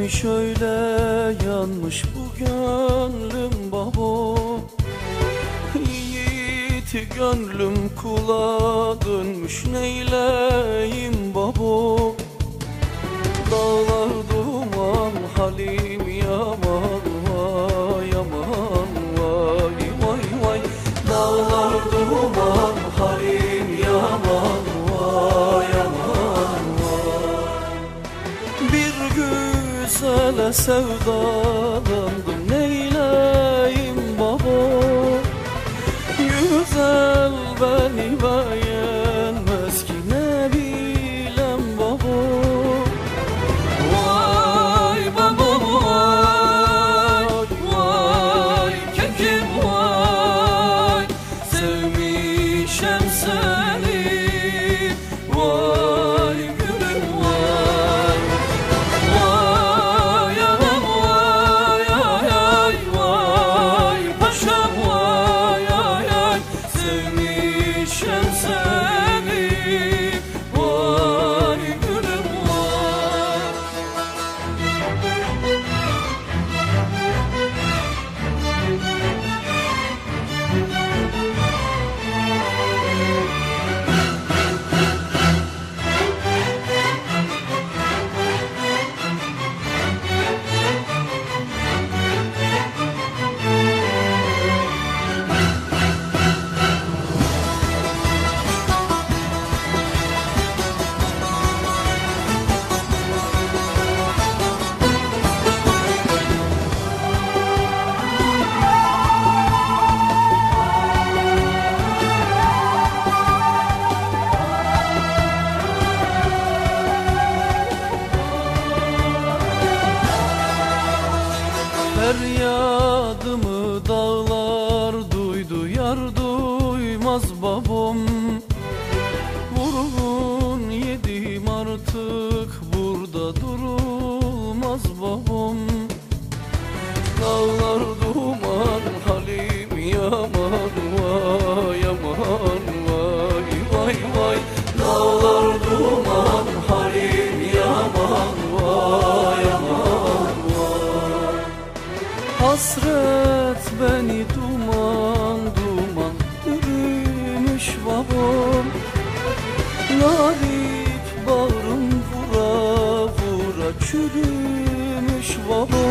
mi şöyle yanmış bu gönlüm babo? Yiğit gönlüm kula dönmüş, neyleyim babo? Dağlar duman, halim yaman, vay yaman, vay vay vay. Dağlar duman, halim yaman, vay yaman, vay. Bir güzele sevdalandım, neyleyim baba? Güzel beni beğenmez ki, ne bilem baba. Vay baba vay, vay kekim vay. Sevmişem seni, vay gülüm vay. Vay anam vay, ay ay vay paşam vay, ay ay. Sevmişem seni, vay gülüm vay. Feryadımı dağlar duydu, yar duymaz babam. Vurgun yedim artık, burada durulmaz babam. Dağlar duman, halim yaman, vay yaman, vay vay vay. Dağlar duman, halim yaman, vay yaman, vay. Hasret beni duman duman bürümüş babam. Narip bağrım vura vura çürümüş babam.